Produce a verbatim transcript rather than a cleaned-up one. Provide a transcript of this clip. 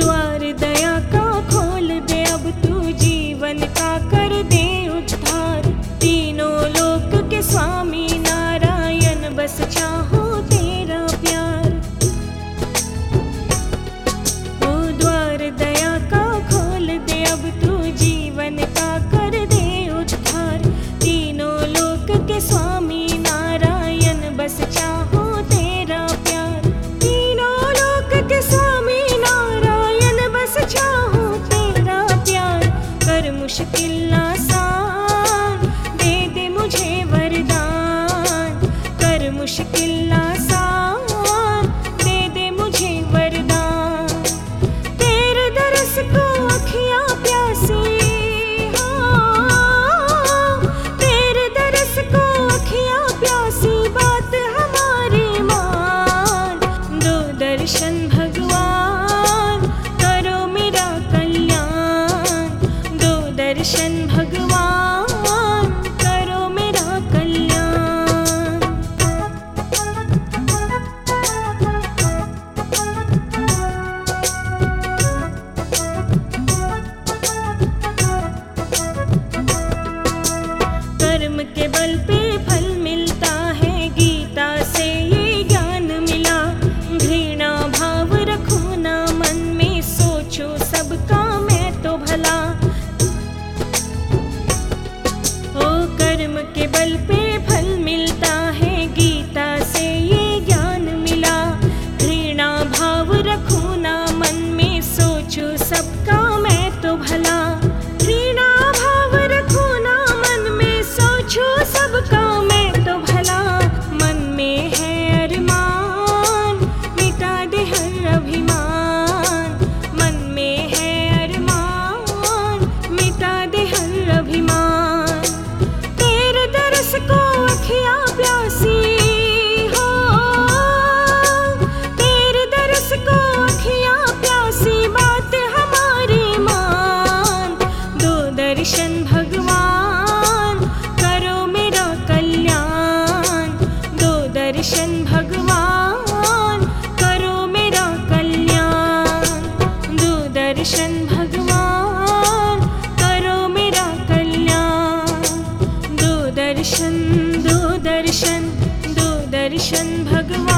द्वार दया का खोल दे अब तू, जीवन का कर दे उद्धार। तीनों लोक के स्वामी नारायण, बस चाहो तेरा प्यार। ओ द्वार दया का खोल दे अब तू, जीवन का कर दे उद्धार। तीनों लोक के स्वामी नारायण, बस चाहो तेरा प्यार। तीनों लोक के स्वामी नारायण, बस चाहो तेरा प्यार। कर मुश्किल आसान, दे दे मुझे वरदान। कर मुश्किल आसान, दे दे मुझे वरदान। तेरे दरस को अखियाँ प्यासी, हाँ, तेरे दरस को अखियाँ प्यासी, बात हमारी मान। दो दर्शन भगवान, करो मेरा कल्याण। दो दर्शन भगवान, करो मेरा कल्याण। कर्म के बल पे फल मिलता है, गीता से ये ज्ञान मिला। घृणा भाव रखो ना मन में, सोचो सबका मैं तो भला। ओ कर्म के बल पे फल मिलता है, गीता से ये ज्ञान मिला। घृणा भाव रखो ना मन में, सोचो सबका मैं तो भला। घृणा भाव रखो ना मन में, सोचो सबका मैं तो भला। मन में है अरमान, मिटा दे हर अभिमान। मन में है अरमान, मिटा दे हर अभिमान। तेरे दरस को अखियाँ प्यासी, हो तेरे दरस को अखियाँ प्यासी, बात हमारी मान। दो दर्शन भगवान, करो मेरा कल्याण। दो दर्शन भगवान, करो मेरा कल्याण। दो दर्शन भगवान, करो मेरा कल्याण। दो दर्शन, दो दर्शन, दो दर्शन भगवान।